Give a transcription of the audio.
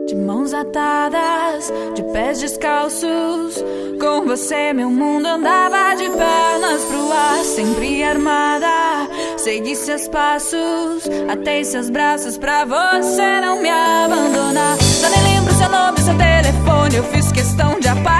De mãos atadas, de pés descalços, com você meu mundo andava de pernas pro ar. Sempre armada, segui seus passos, atei seus braços pra você não me abandonar. Já nem lembro seu nome, seu telefone, eu fiz questão de apagar.